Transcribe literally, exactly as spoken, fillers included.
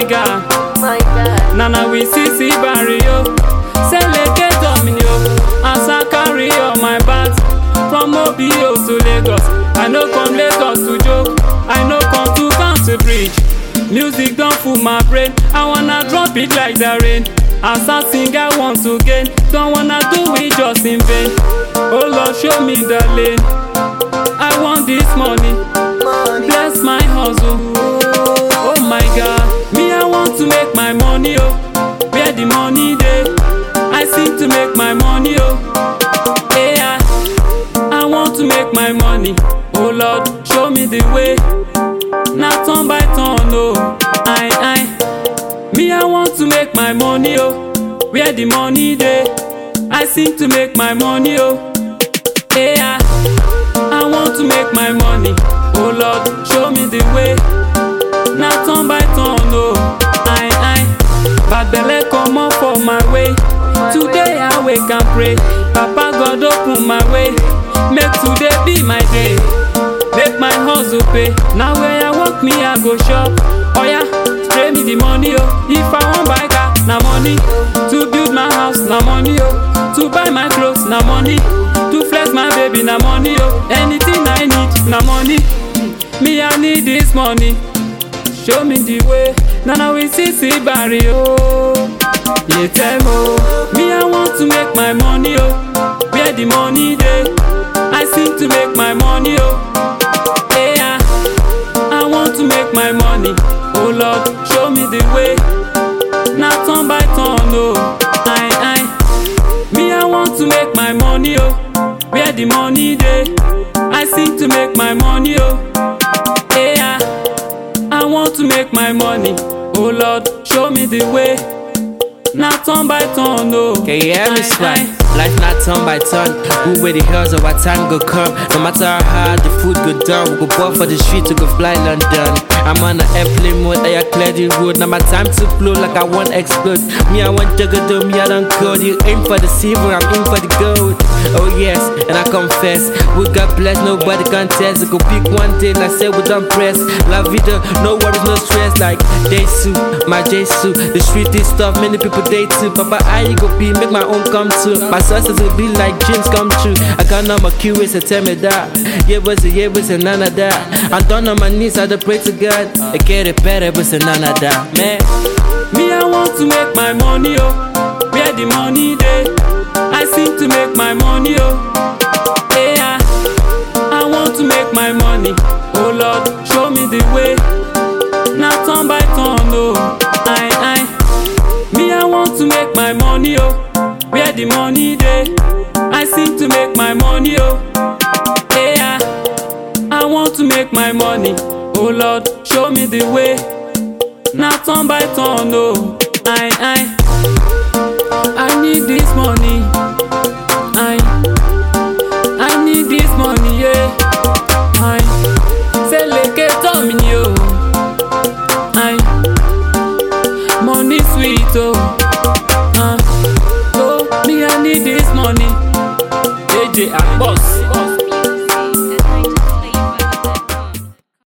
God. My God. Nana we see see barrio. Seleke domino. As I carry on my bags from Mobile to Lagos. I no come Lagos to joke. I no come to Country Bridge. Music don't fool my brain. I wanna drop it like the rain. As I sing I want to gain. Don't wanna do it just in vain. Oh Lord, show me the lane. I want this money. Bless my hustle. Oh my God. Me I want to make my money, oh. Where the money dey? I sing to make my money, oh. Yeah, I want to make my money. Oh Lord, show me the way. Not turn by turn, oh. I, I. Me I want to make my money, oh. Where the money dey? I sing to make my money, oh. Yeah, I want to make my money. Oh Lord, show me the way. Not turn by turn, oh. I, I. Bad belle come up for my way. Today I wake and pray. Papa God open my way. Make today be my day. Make my hustle pay. Now where I walk me I go shop. Oh yeah, spray me the money, oh. If I want buy car, na money. To build my house, na money, oh. To buy my clothes, na money. To flex my baby, na money, oh. Anything I need, na money. Me I need this money. Show me the way. Nana we see see barrio. You tell me, me I want to make my money, oh. Where the money dey? I sing to make my money, oh. Yeah, I want to make my money. Oh Lord, show me the way. Not turn by turn, oh. I, I. Me I want to make my money, oh. Where the money dey? I sing to make my money, oh. Yeah, I want to make my money. Oh Lord, show me the way. Not turn by turn, no. Can you hear me, Spy? Life not turn by turn. We where the hills of our time go come. No matter how hard the food go down, we go walk for the street to go fly London. I'm on an airplane mode, I clear the road. Now my time to blow like I want explode. Me I want juggle, me I don't code. You aim for the silver, I'm in for the gold. Oh yes, and I confess, we got blessed, nobody can test. We go pick one day, like say we don't press. La vida, no worries, no stress. Like Jesu, my Jesu. The street is tough, many people day too. Papa, I go be, make my own come true. My success will be like dreams come true. I got no more curious to tell me that. Yeah, but yeah, but none of that. I'm down on my knees, I pray to God. I get it better, but none of that, man. Me, I want to make my money, oh. Where the money dey? I sing to make my money, oh. Yeah, I want to make my money. Oh Lord, show me the way. Not turn by turn, oh. I, I. Me, I want to make my money, oh. Where the money dey? I sing to make my money, oh. Yeah, I want to make my money. Oh Lord, show me the way. Not turn by turn, no. I, I, I need this money. I, I need this money, yeah. I, say leke domino. I, money sweet, oh. Uh, oh, me I need this money. A J and boss.